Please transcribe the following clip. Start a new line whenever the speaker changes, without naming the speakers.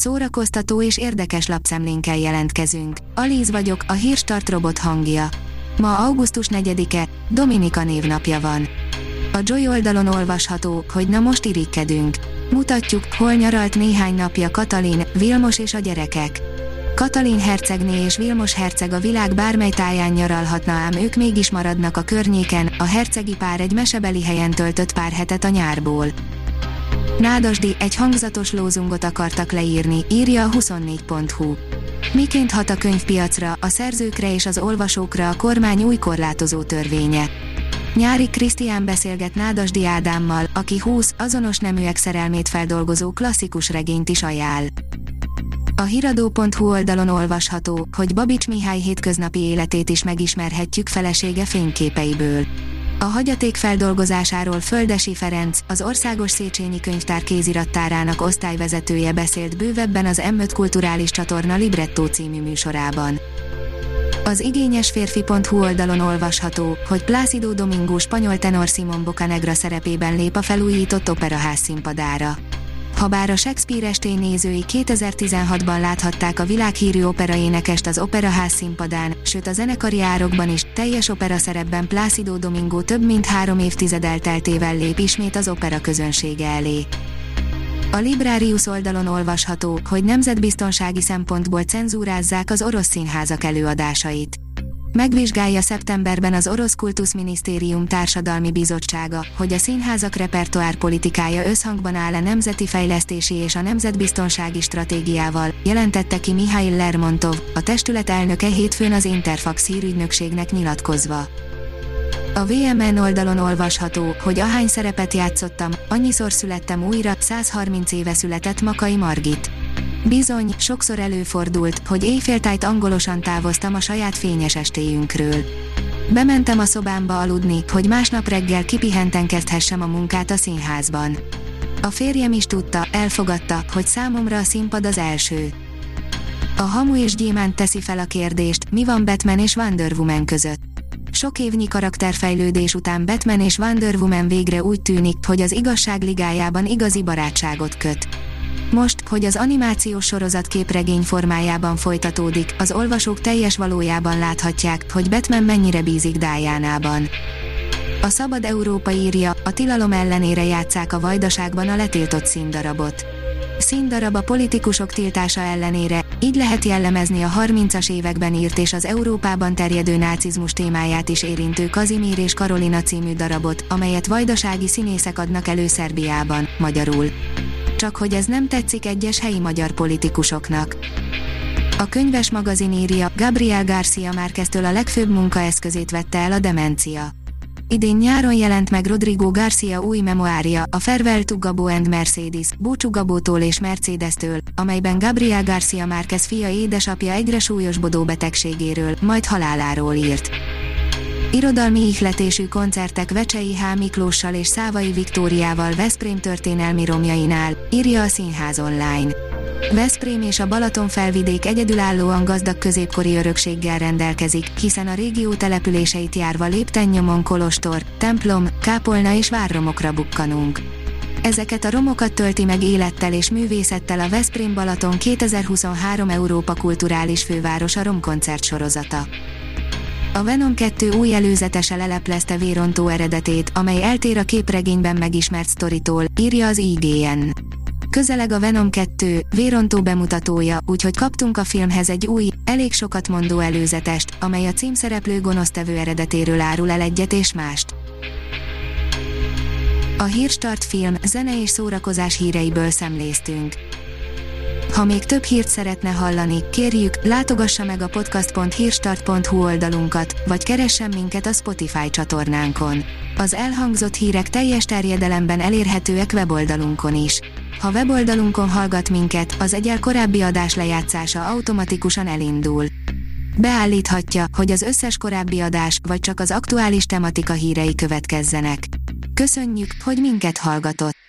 szórakoztató és érdekes lapszemlénkkel jelentkezünk. Alíz vagyok, a Hírstart robot hangja. Ma augusztus 4-e, Dominika névnapja van. A Joy oldalon olvasható, hogy na most irigykedünk. Mutatjuk, hol nyaralt néhány napja Katalin, Vilmos és a gyerekek. Katalin hercegné és Vilmos herceg a világ bármely táján nyaralhatna, ám ők mégis maradnak a környéken, a hercegi pár egy mesebeli helyen töltött pár hetet a nyárból. Nádasdy, egy hangzatos lózungot akartak leírni, írja a 24.hu. Miként hat a könyvpiacra, a szerzőkre és az olvasókra a kormány új korlátozó törvénye? Nyári Krisztián beszélget Nádasdy Ádámmal, aki 20 azonos neműek szerelmét feldolgozó klasszikus regényt is ajánl. A hiradó.hu oldalon olvasható, hogy Babics Mihály hétköznapi életét is megismerhetjük felesége fényképeiből. A hagyaték feldolgozásáról Földessy Ferenc, az Országos Széchenyi Könyvtár kézirattárának osztályvezetője beszélt bővebben az M5 Kulturális Csatorna Libretto című műsorában. Az igényesférfi.hu oldalon olvasható, hogy Plácido Domingo spanyol tenor Simón Boccanegra szerepében lép a felújított operaház színpadára. Habár a Shakespeare estén nézői 2016-ban láthatták a világhírű operaénekest az operaház színpadán, sőt a zenekari árokban is, teljes opera szerepben Plácido Domingo több mint 3 évtized elteltével lép ismét az opera közönsége elé. A Librarius oldalon olvasható, hogy nemzetbiztonsági szempontból cenzúrázzák az orosz színházak előadásait. Megvizsgálja szeptemberben az orosz kultuszminisztérium társadalmi bizottsága, hogy a színházak repertoárpolitikája összhangban áll a nemzeti fejlesztési és a nemzetbiztonsági stratégiával, jelentette ki Mihail Lermontov, a testület elnöke hétfőn az Interfax hírügynökségnek nyilatkozva. A VMN oldalon olvasható, hogy ahány szerepet játszottam, annyiszor születtem újra, 130 éve született Makay Margit. Bizony, sokszor előfordult, hogy éjféltájt angolosan távoztam a saját fényes estéjünkről. Bementem a szobámba aludni, hogy másnap reggel kipihenten kezdhessem a munkát a színházban. A férjem is tudta, elfogadta, hogy számomra a színpad az első. A Hamu és Gyémánt teszi fel a kérdést, mi van Batman és Wonder Woman között. Sok évnyi karakterfejlődés után Batman és Wonder Woman végre úgy tűnik, hogy az igazság ligájában igazi barátságot köt. Most, hogy az animációs sorozat képregény formájában folytatódik, az olvasók teljes valójában láthatják, hogy Batman mennyire bízik Dianában. A Szabad Európa írja, a tilalom ellenére játsszák a Vajdaságban a letiltott színdarabot. Színdarab a politikusok tiltása ellenére, így lehet jellemezni a 30-as években írt és az Európában terjedő nácizmus témáját is érintő Kazimír és Karolina című darabot, amelyet vajdasági színészek adnak elő Szerbiában, magyarul. Csak hogy ez nem tetszik egyes helyi magyar politikusoknak. A Könyves magazin írja, Gabriel García Márqueztől a legfőbb munkaeszközét vette el a demencia. Idén nyáron jelent meg Rodrigo García új memoárja, a Farewell to Gabo and Mercedes, Búcsú Gabótól és Mercedestől, amelyben Gabriel García Márquez fia édesapja egyre súlyosbodó betegségéről, majd haláláról írt. Irodalmi ihletésű koncertek Vecsei H. Miklóssal és Szávai Viktóriával Veszprém történelmi romjainál, írja a Színház online. Veszprém és a Balaton-felvidék egyedülállóan gazdag középkori örökséggel rendelkezik, hiszen a régió településeit járva léptennyomon kolostor, templom, kápolna és várromokra bukkanunk. Ezeket a romokat tölti meg élettel és művészettel a Veszprém-Balaton 2023 Európa kulturális fővárosa romkoncert sorozata. A Venom 2 új előzetese leleplezte vérontó eredetét, amely eltér a képregényben megismert sztoritól, írja az IGN. Közeleg a Venom 2, vérontó bemutatója, úgyhogy kaptunk a filmhez egy új, elég sokat mondó előzetest, amely a címszereplő gonosztevő eredetéről árul el egyet és mást. A Hírstart film, zene és szórakozás híreiből szemléztünk. Ha még több hírt szeretne hallani, kérjük, látogassa meg a podcast.hírstart.hu oldalunkat, vagy keressen minket a Spotify csatornánkon. Az elhangzott hírek teljes terjedelemben elérhetőek weboldalunkon is. Ha weboldalunkon hallgat minket, az egyel korábbi adás lejátszása automatikusan elindul. Beállíthatja, hogy az összes korábbi adás, vagy csak az aktuális tematika hírei következzenek. Köszönjük, hogy minket hallgatott!